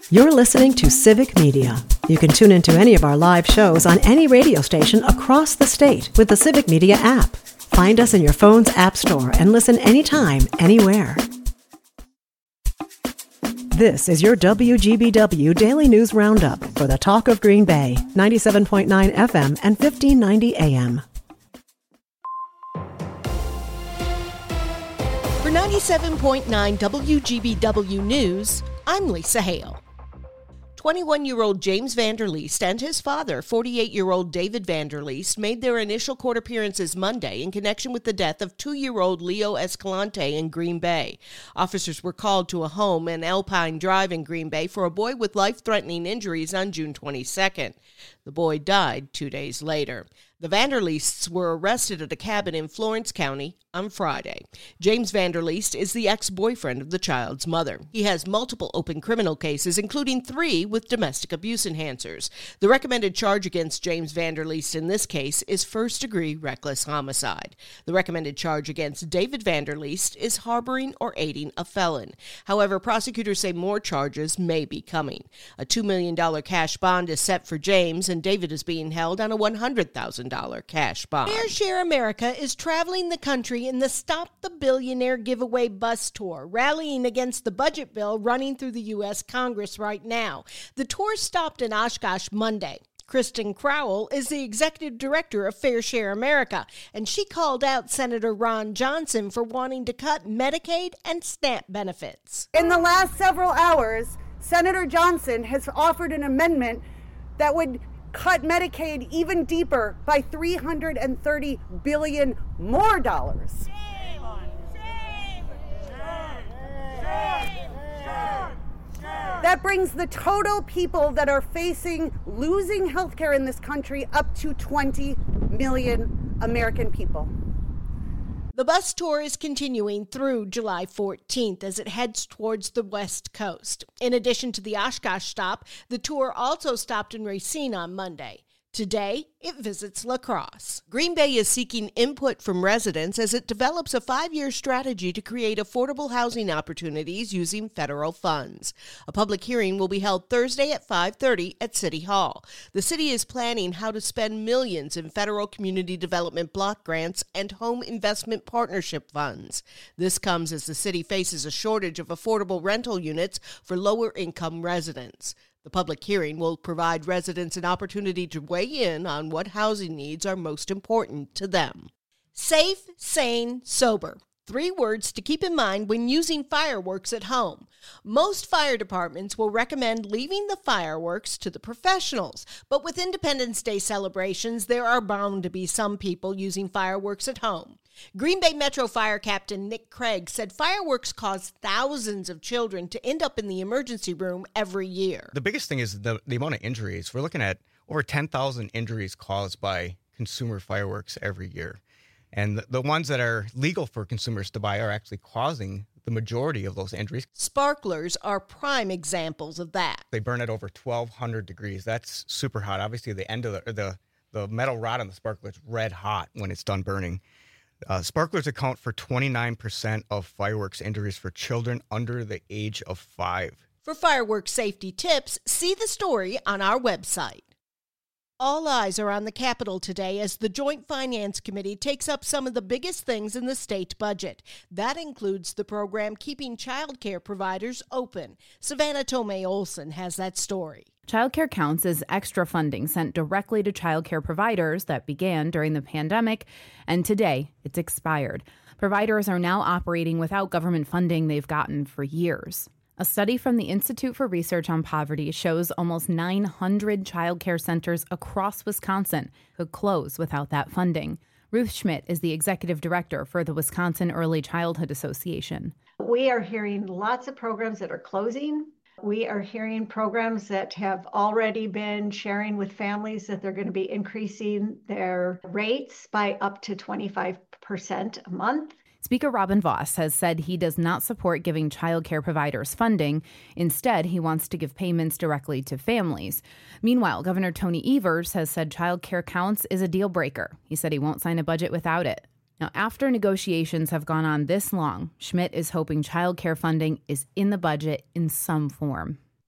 You're listening to Civic Media. You can tune into any of our live shows on any radio station across the state with the Civic Media app. Find us in your phone's app store and listen anytime, anywhere. This is your WGBW Daily News Roundup for the Talk of Green Bay, 97.9 FM and 1590 AM. For 97.9 WGBW News, I'm Lisa Hale. 21-year-old James Vanderleest and his father, 48-year-old David Vanderleest, made their initial court appearances Monday in connection with the death of 2-year-old Leo Escalante in Green Bay. Officers were called to a home in Alpine Drive in Green Bay for a boy with life-threatening injuries on June 22nd. The boy died 2 days later. The Vanderleests were arrested at a cabin in Florence County on Friday. James Vanderleest is the ex-boyfriend of the child's mother. He has multiple open criminal cases, including 3 with domestic abuse enhancers. The recommended charge against James Vanderleest in this case is first-degree reckless homicide. The recommended charge against David Vanderleest is harboring or aiding a felon. However, prosecutors say more charges may be coming. A $2 million cash bond is set for James, and David is being held on a $100,000 cash bond. Fair Share America is traveling the country in the Stop the Billionaire Giveaway bus tour, rallying against the budget bill running through the U.S. Congress right now. The tour stopped in Oshkosh Monday. Kristen Crowell is the executive director of Fair Share America, and she called out Senator Ron Johnson for wanting to cut Medicaid and SNAP benefits. In the last several hours, Senator Johnson has offered an amendment that would cut Medicaid even deeper by $330 billion more dollars. Shame on shame. That brings the total people that are facing losing health care in this country up to 20 million American people. The bus tour is continuing through July 14th as it heads towards the West Coast. In addition to the Oshkosh stop, the tour also stopped in Racine on Monday. Today, it visits La Crosse. Green Bay is seeking input from residents as it develops a 5-year strategy to create affordable housing opportunities using federal funds. A public hearing will be held Thursday at 5:30 at City Hall. The city is planning how to spend millions in federal community development block grants and home investment partnership funds. This comes as the city faces a shortage of affordable rental units for lower-income residents. The public hearing will provide residents an opportunity to weigh in on what housing needs are most important to them. Safe, sane, sober. 3 words to keep in mind when using fireworks at home. Most fire departments will recommend leaving the fireworks to the professionals, but with Independence Day celebrations, there are bound to be some people using fireworks at home. Green Bay Metro Fire Captain Nick Craig said fireworks cause thousands of children to end up in the emergency room every year. The biggest thing is the amount of injuries. We're looking at over 10,000 injuries caused by consumer fireworks every year. And the ones that are legal for consumers to buy are actually causing the majority of those injuries. Sparklers are prime examples of that. They burn at over 1,200 degrees. That's super hot. Obviously, the end of the metal rod on the sparkler is red hot when it's done burning. Sparklers account for 29% of fireworks injuries for children under the age of 5. For fireworks safety tips, see the story on our website. All eyes are on the Capitol today as the Joint Finance Committee takes up some of the biggest things in the state budget. That includes the program Keeping Child Care Providers Open. Savannah Tomei Olson has that story. Child Care Counts is extra funding sent directly to child care providers that began during the pandemic, and today it's expired. Providers are now operating without government funding they've gotten for years. A study from the Institute for Research on Poverty shows almost 900 child care centers across Wisconsin could close without that funding. Ruth Schmidt is the executive director for the Wisconsin Early Childhood Association. We are hearing lots of programs that are closing. We are hearing programs that have already been sharing with families that they're going to be increasing their rates by up to 25% a month. Speaker Robin Vos has said he does not support giving child care providers funding. Instead, he wants to give payments directly to families. Meanwhile, Governor Tony Evers has said child care counts is a deal breaker. He said he won't sign a budget without it. Now, after negotiations have gone on this long, Schmidt is hoping child care funding is in the budget in some form.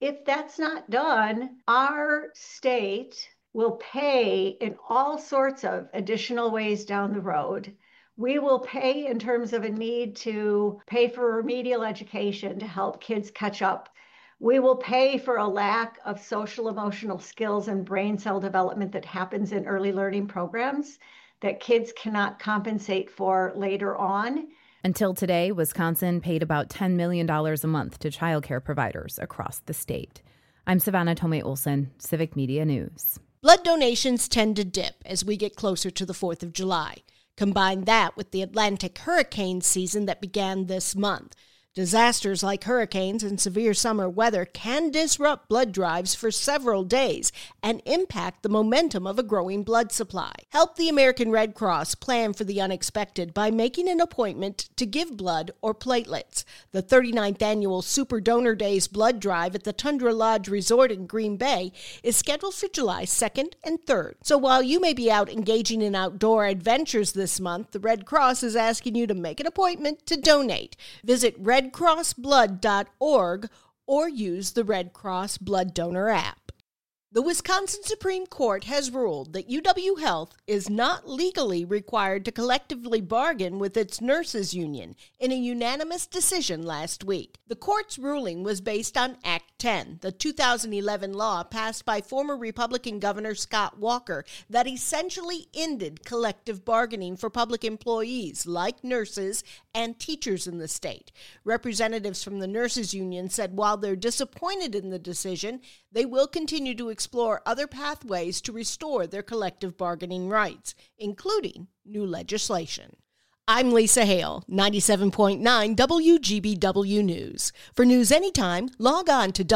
If that's not done, our state will pay in all sorts of additional ways down the road. We will pay in terms of a need to pay for remedial education to help kids catch up. We will pay for a lack of social emotional skills and brain cell development that happens in early learning programs that kids cannot compensate for later on. Until today, Wisconsin paid about $10 million a month to childcare providers across the state. I'm Savannah Tomei Olson, Civic Media News. Blood donations tend to dip as we get closer to the 4th of July. Combine that with the Atlantic hurricane season that began this month. Disasters like hurricanes and severe summer weather can disrupt blood drives for several days and impact the momentum of a growing blood supply. Help the American Red Cross plan for the unexpected by making an appointment to give blood or platelets. The 39th annual Super Donor Days blood drive at the Tundra Lodge Resort in Green Bay is scheduled for July 2nd and 3rd. So while you may be out engaging in outdoor adventures this month, the Red Cross is asking you to make an appointment to donate. Visit redcrossblood.org or use the Red Cross Blood Donor app. The Wisconsin Supreme Court has ruled that UW Health is not legally required to collectively bargain with its nurses union in a unanimous decision last week. The court's ruling was based on Act 10, the 2011 law passed by former Republican Governor Scott Walker that essentially ended collective bargaining for public employees like nurses and teachers in the state. Representatives from the nurses union said while they're disappointed in the decision, they will continue to explore other pathways to restore their collective bargaining rights, including new legislation. I'm Lisa Hale, 97.9 WGBW News. For news anytime, log on to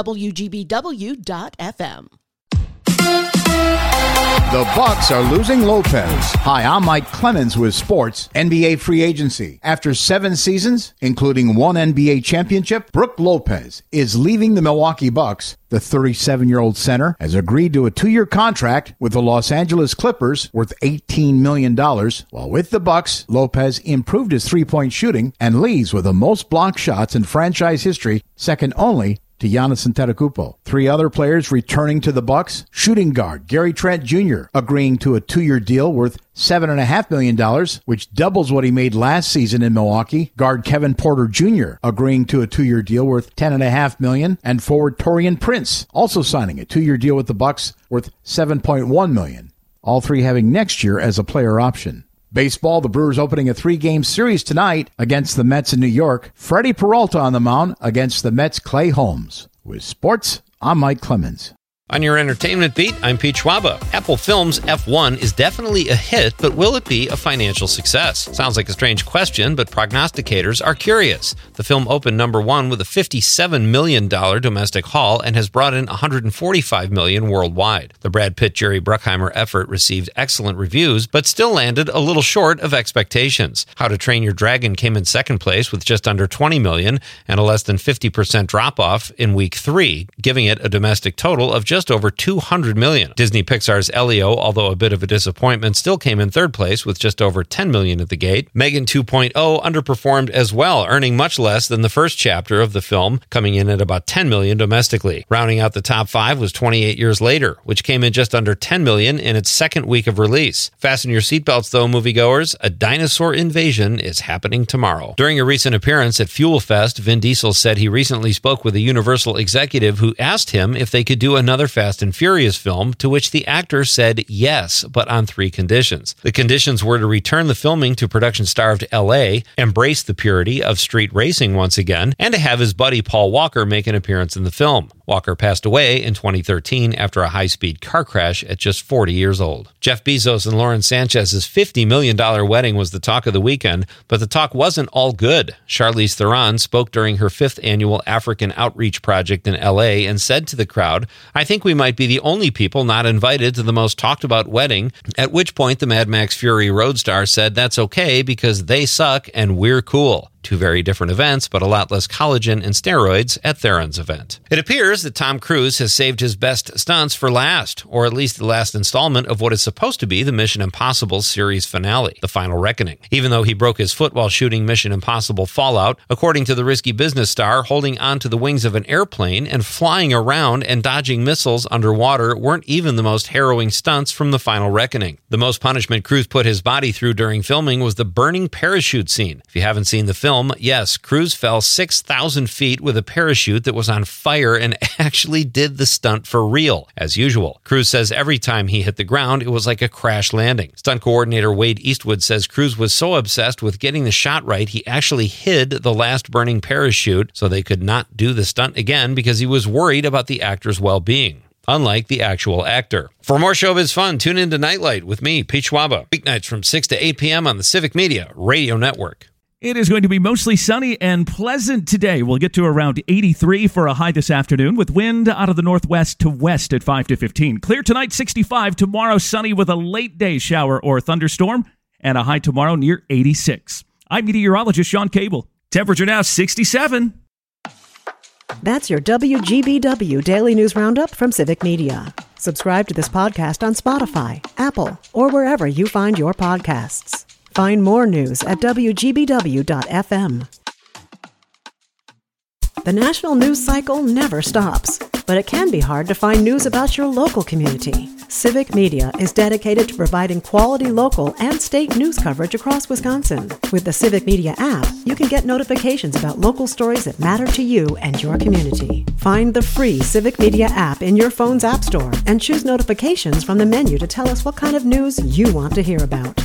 WGBW.FM. The Bucks are losing Lopez. Hi, I'm Mike Clemens with sports. NBA free agency. After 7 seasons, including 1 NBA championship, Brook Lopez is leaving the Milwaukee Bucks. The 37-year-old center has agreed to a 2-year contract with the Los Angeles Clippers worth $18 million. While with the Bucks, Lopez improved his three-point shooting and leads with the most block shots in franchise history, second only to Giannis Antetokounmpo. 3 other players returning to the Bucks: shooting guard Gary Trent Jr. agreeing to a 2-year deal worth $7.5 million, which doubles what he made last season in Milwaukee. Guard Kevin Porter Jr. agreeing to a 2-year deal worth $10.5 million, and forward Taurean Prince also signing a 2-year deal with the Bucks worth $7.1 million. All 3 having next year as a player option. Baseball, the Brewers opening a 3-game series tonight against the Mets in New York. Freddie Peralta on the mound against the Mets' Clay Holmes. With sports, I'm Mike Clemens. On your entertainment beat, I'm Pete Schwaba. Apple Films' F1 is definitely a hit, but will it be a financial success? Sounds like a strange question, but prognosticators are curious. The film opened number 1 with a $57 million domestic haul and has brought in $145 million worldwide. The Brad Pitt-Jerry Bruckheimer effort received excellent reviews, but still landed a little short of expectations. How to Train Your Dragon came in second place with just under $20 million and a less than 50% drop-off in week 3, giving it a domestic total of just over $200 million. Disney Pixar's Elio, although a bit of a disappointment, still came in third place with just over $10 million at the gate. Megan 2.0 underperformed as well, earning much less than the first chapter of the film, coming in at about $10 million domestically. Rounding out the top 5 was 28 Years Later, which came in just under $10 million in its second week of release. Fasten your seatbelts though, moviegoers. A dinosaur invasion is happening tomorrow. During a recent appearance at Fuel Fest, Vin Diesel said he recently spoke with a Universal executive who asked him if they could do another Fast and Furious film, to which the actor said yes, but on 3 conditions. The conditions were to return the filming to production-starved LA, embrace the purity of street racing once again, and to have his buddy Paul Walker make an appearance in the film. Walker passed away in 2013 after a high-speed car crash at just 40 years old. Jeff Bezos and Lauren Sanchez's $50 million wedding was the talk of the weekend, but the talk wasn't all good. Charlize Theron spoke during her 5th annual African Outreach Project in LA and said to the crowd, "I think we might be the only people not invited to the most talked about wedding," at which point the Mad Max Fury Road star said that's okay because they suck and we're cool. Two very different events, but a lot less collagen and steroids at Theron's event. It appears that Tom Cruise has saved his best stunts for last, or at least the last installment of what is supposed to be the Mission Impossible series finale, The Final Reckoning. Even though he broke his foot while shooting Mission Impossible Fallout, according to the Risky Business star, holding onto the wings of an airplane and flying around and dodging missiles underwater weren't even the most harrowing stunts from The Final Reckoning. The most punishment Cruise put his body through during filming was the burning parachute scene. If you haven't seen the film, yes, Cruise fell 6,000 feet with a parachute that was on fire and actually did the stunt for real, as usual. Cruise says every time he hit the ground, it was like a crash landing. Stunt coordinator Wade Eastwood says Cruise was so obsessed with getting the shot right, he actually hid the last burning parachute so they could not do the stunt again because he was worried about the actor's well-being, unlike the actual actor. For more showbiz fun, tune in to Nightlight with me, Pete Schwaba, weeknights from 6 to 8 p.m. on the Civic Media Radio Network. It is going to be mostly sunny and pleasant today. We'll get to around 83 for a high this afternoon with wind out of the northwest to west at 5 to 15. Clear tonight, 65. Tomorrow, sunny with a late day shower or thunderstorm and a high tomorrow near 86. I'm meteorologist Sean Cable. Temperature now 67. That's your WGBW Daily News Roundup from Civic Media. Subscribe to this podcast on Spotify, Apple, or wherever you find your podcasts. Find more news at WGBW.FM. The national news cycle never stops, but it can be hard to find news about your local community. Civic Media is dedicated to providing quality local and state news coverage across Wisconsin. With the Civic Media app, you can get notifications about local stories that matter to you and your community. Find the free Civic Media app in your phone's app store and choose notifications from the menu to tell us what kind of news you want to hear about.